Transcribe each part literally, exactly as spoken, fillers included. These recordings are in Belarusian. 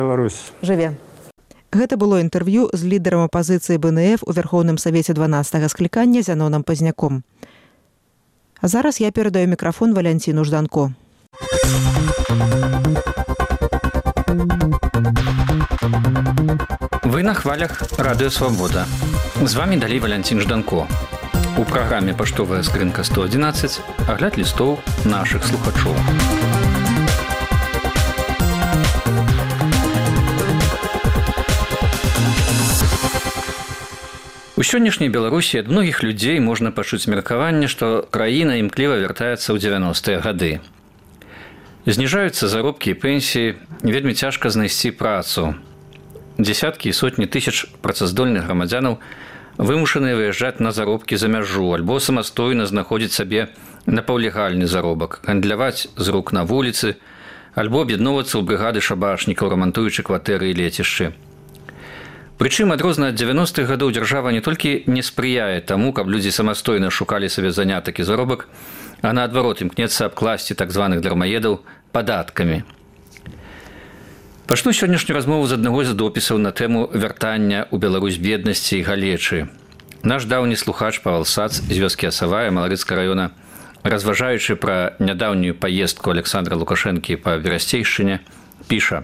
Беларусь. Жыве. Гэта было інтэрв'ю з лідарам апазіцыі бэ эн эф у Верхоўным Савеце дванаццатага склікання Зянонам Пазняком. А зараз я перадаю мікрафон Валянціну Жданко. Вы на хвалях Радыё Свабода. З вамі далей Валянцін Жданко. У праграме «Паштовая скрынка сто адзінаццаць» агляд лістоў нашых слухачоў. У сённяшняй Беларусі ад многіх людзей можна пачуць меркаванне, што краіна імкліва вяртаецца ў дзевяностыя гады. Зніжаюцца заробкі і пенсіі, вельмі цяжка знайсці працу. Дзесяткі і сотні тысяч працаздольных грамадзянаў вымушаныя выязджаць на заробкі за мяжу альбо самастойна знаходзіць сабе напаўлегальны заробак, гандляваць з рук на вуліцы, альбо аб'ядноўвацца ў брыгады шабашнікаў, рамантуючы кватэры і лецішчы. Прычым, адрознна ад дзевяностых гадоў дзяржава не толькі не спрыяе таму, каб людзі самастойна шукалі сабе занятак і заробак, а наадварот імкнецца абкласці так званых дармаедаў падаткамі. Пачну сённяшнюю размову з аднаго з допісаў на тэму вяртання ў Беларусь беднасці і галечы. Наш даўні слухач Павел Сац з вёскі Асавая Маларыцкага раёна, разважаючы пра нядаўнюю паездку Александра Лукашэнкі па Берасцейшчыне, піша: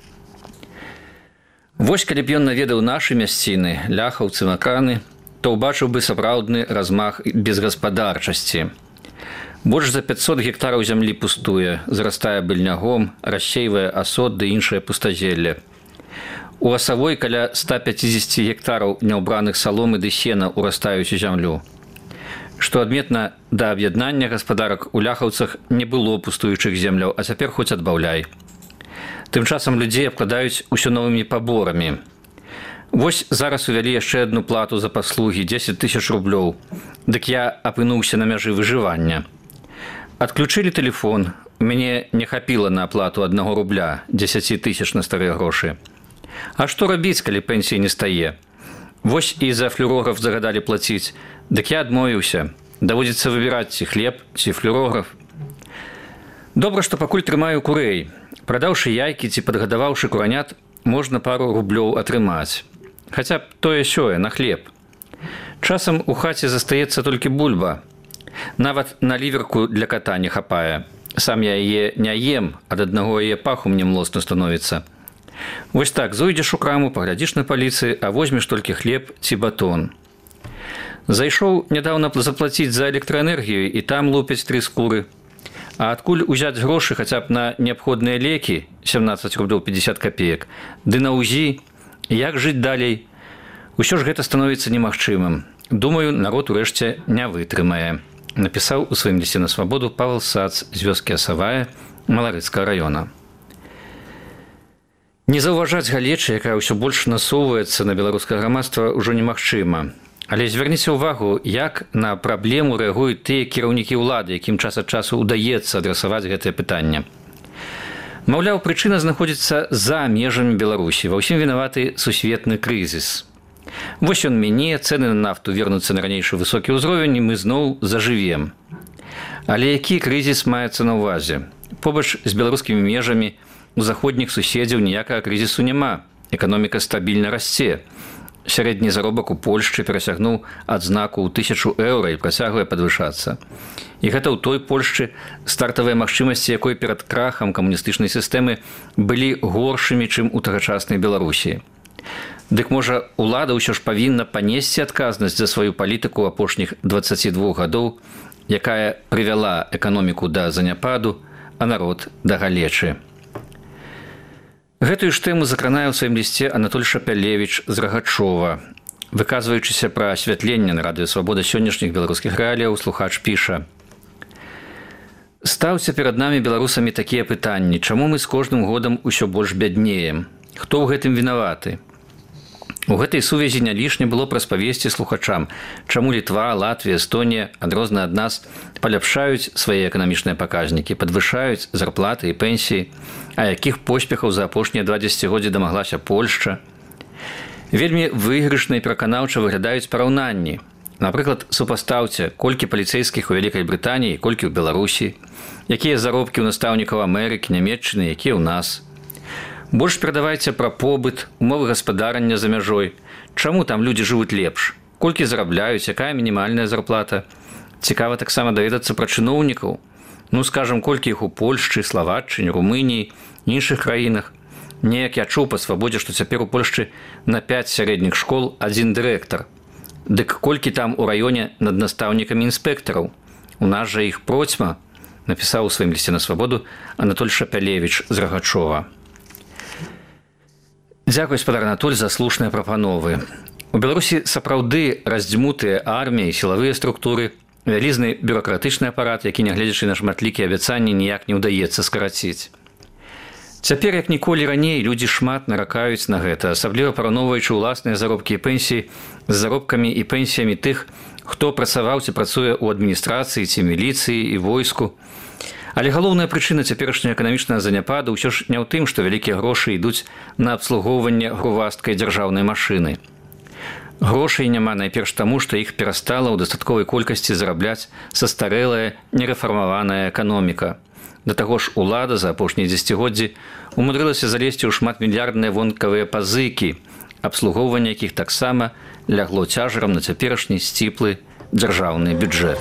«Вось калі б ён наведаў нашы мясціны, ляхаўцы, маканы, то ўбачыў бы сапраўдны размах безгаспадарчасці. Больш за пятьсот гектараў зямлі пустуе, зарастае быльнягом, рассейвае асод ды іншае пустазелле. У Асавой каля ста пятьдесят гектараў няўбраных саломы ды сена урастаюць у зямлю. Што адметна, да аб'яднання гаспадарак у ляхаўцах не было пустуючых земляў, а цяпер хоць адбаўляй. Тым часам людзей абкладаюць усё новымі паборамі. Вось зараз увялі яшчэ адну плату за паслугі дзесяць тысяч рублёў. Дык я апынуўся на мяжы выжывання. Адключылі тэлефон, мяне не хапіла на аплату аднаго рубля, дзесяць тысяч на старыя грошы. А што рабіць, калі пенсіі не стае? Вось і за флюорограф загадалі плаціць, дык я адмовіўся. Даводзіцца выбіраць ці хлеб, ці флюорограф. Добра, што пакуль трымаю курэй. Прадаўшы яйкі ці падгадаваўшы куранят, можна пару рублёў атрымаць. Хаця б тое-сёе на хлеб. Часам у хаце застаецца толькі бульба. Нават на ліверку для кота не хапае. Сам я яе не ем, ад аднаго яе паху мне млосна становіцца. Вось так, зойдзеш у краму, паглядзіш на паліцы, а возьмеш толькі хлеб ці батон. Зайшоў нядаўна заплаціць за электраэнергію, і там лупяць тры скуры. А адкуль узяць грошы хаця б на неабходныя лекі, сямнаццаць рублёў пятьдесят копеек, ды на УЗІ, як жыць далей? Усё ж гэта становіцца немагчымым. Думаю, народ урэшце не вытрымае. Напісаў у сваім лісце на Свабоду Павел Сац з вёскі Асавая Маларыцкага раёна. Не заўважаць галечы, якая ўсё больш насоўваецца на беларускае грамадства, ўжо немагчыма. Але звярніце ўвагу, як на праблему рэагуюць тыя кіраўнікі ўлады, якім час ад часу ўдаецца адрасаваць гэтае пытанне. Маўляў, прычына знаходзіцца за межамі Беларусі. Ва ўсім вінаваты сусветны крызіс. Вось ён мяне, цэны на нафту вернуцца на ранейшы высокі ўзровень, і мы зноў зажывем. Але які крызіс маецца на ўвазе? Побач з беларускімі межамі у заходніх суседзяў ніякага крызісу няма. Эканоміка стабільна расце. Сярэдні заробак у Польшчы перасягнуў адзнаку ў тысячу еўра і працягвае падвышацца. І гэта ў той Польшчы, стартавыя магчымасці якой перад крахам камуністычнай сістэмы былі горшымі, чым у тагачаснай Беларусі. Дык можа, улада ўсё ж павінна панесці адказнасць за сваю палітыку апошніх дваццаці двух гадоў, якая прывяла эканоміку да заняпаду, а народ да галечы. Гэтую ж тэму закранае ў сваім лісце Анатоль Шапялевіч з Рагачова. Выказваючыся пра асвятленне на Радыё Свабода сённяшніх беларускіх рэаліяў, слухач піша: «Стаўце перад намі беларусамі такія пытанні, чаму мы з кожным годам усё больш бяднеем? Хто ў гэтым вінаваты? У гэтай сувязі не лішне было б распавесці слухачам, чаму Літва, Латвія, Эстонія, адрозна ад нас, паляпшаюць свае эканамічныя паказнікі, падвышаюць зарплаты і пенсіі, а якіх поспехаў за апошнія два дзесяцігоддзі дамаглася Польшча. Вельмі выйгрышна і пераканаўча выглядаюць параўнанні. Напрыклад, супастаўце, колькі паліцэйскіх у Вялікай Брытаніі, колькі ў Беларусі, якія заробкі ў настаўнікаў Амерыкі, Нямецчыны, якія ў нас. Больш перадавайце пра побыт, умовы гаспадарання за мяжой. Чаму там людзі жывуць лепш? Колькі зарабляюць, якая мінімальная зарплата? Цікава таксама даведацца пра чыноўнікаў. Ну, скажам, колькі іх у Польшчы, Славаччыне, Румыніі, іншых краінах. Неяк я чуў па свабодзе, што цяпер у Польшчы на пяць сярэдніх школ адзін дырэктар. Дык колькі там у раёне над настаўнікамі інспектараў? У нас жа іх процьма, напісаў у сваім лісце на свабоду Анатоль Шапялевіч з Рагачова. Дзякуй, спадар Анатоль, за слушныя прапановы. У Беларусі сапраўды раздзьмутыя арміі, сілавыя структуры, вялізны бюракратычны апарат, які, нягледзячы на шматлікія абяцанні, ніяк не ўдаецца скараціць. Цяпер, як ніколі раней, людзі шмат наракаюць на гэта, асабліва параўноўваючы ўласныя заробкі і пенсіі з заробкамі і пенсіямі тых, хто працаваў ці працуе ў адміністрацыі ці міліцыі і войску. Але галоўная прычына цяперашняга эканамічнага заняпаду ўсё ж не ў тым, што вялікія грошы ідуць на абслугоўванне грувасткай дзяржаўнай машыны. Грошай няма найперш таму, што іх перастала ў дастатковай колькасці зарабляць састарэлая, нерэфармаваная эканоміка. Да таго ж улада за апошнія дзесяцігоддзі умудрылася залезці ў шматмільярдныя вонкавыя пазыкі, абслугоўванне якіх таксама лягло цяжарам на цяперашні сціплы дзяржаўны бюджэт.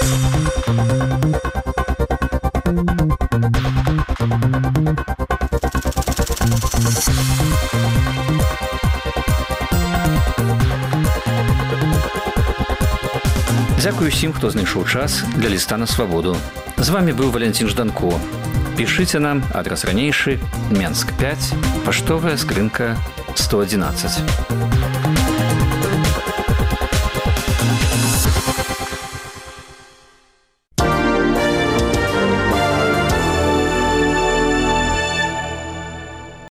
Дзякую усім, хто знайшоў час для ліста на свабоду. З вами быў Валянцін Жданко. Пішыце нам, адрас ранейшы, Менск пяць, паштовая скрынка сто адзінаццаць.